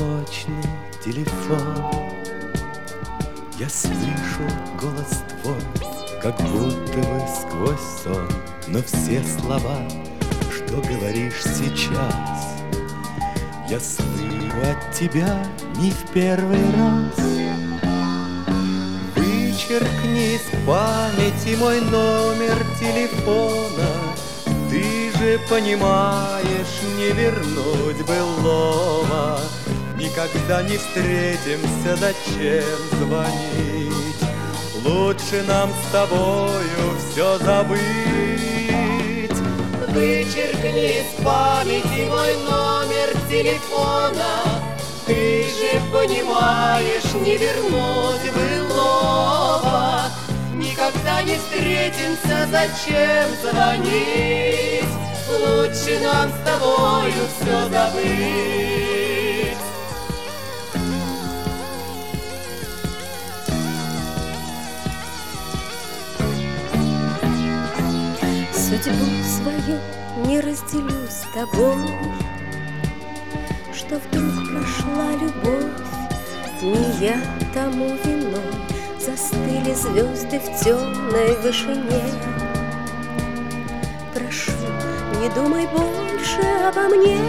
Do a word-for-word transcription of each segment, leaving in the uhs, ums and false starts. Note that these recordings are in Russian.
одиночный телефон. Я слышу голос твой, как будто бы сквозь сон, но все слова, что говоришь сейчас, я слышу от тебя не в первый раз. Вычеркни из памяти мой номер телефона, ты же понимаешь, не вернуть былого. Никогда не встретимся, зачем звонить? Лучше нам с тобою все забыть. Вычеркни из памяти мой номер телефона, ты же понимаешь, не вернуть былого. Никогда не встретимся, зачем звонить? Лучше нам с тобою все забыть. Судьбу свою не разделю с тобой, что вдруг прошла любовь, не я тому виной. Застыли звезды в темной вышине. Прошу, не думай больше обо мне.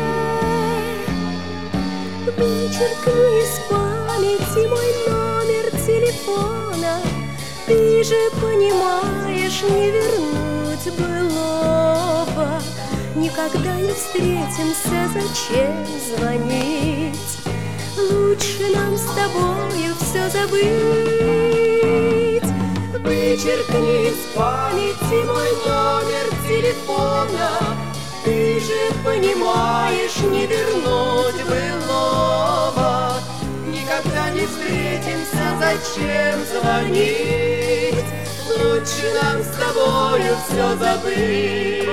Вычеркни из памяти мой номер телефона, ты же понимаешь, не вернуть былого. Никогда не встретимся, зачем звонить? Лучше нам с тобою все забыть. Вычеркни из памяти мой номер телефона, ты же понимаешь, не вернуть былого. Никогда не встретимся, зачем звонить? Лучше нам с тобою все забыть.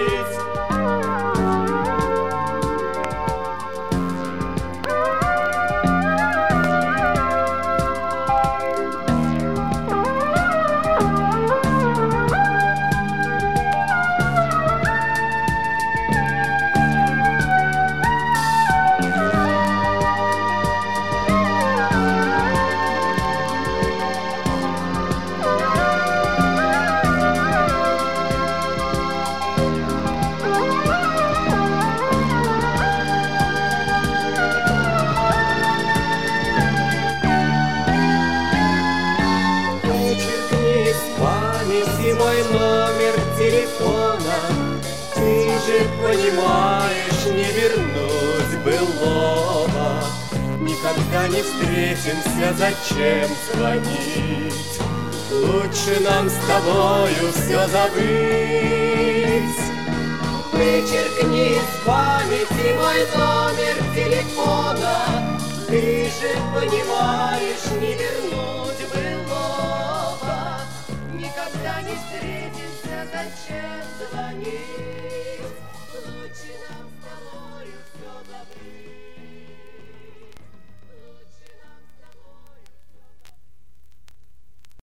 Памяти мой номер телефона, ты же понимаешь, не вернуть былого. Никогда не встретимся, зачем звонить? Лучше нам с тобою все забыть. Вычеркни из памяти мой номер телефона, ты же понимаешь, не вернуть былого. Никогда не встретимся, зачем звонить?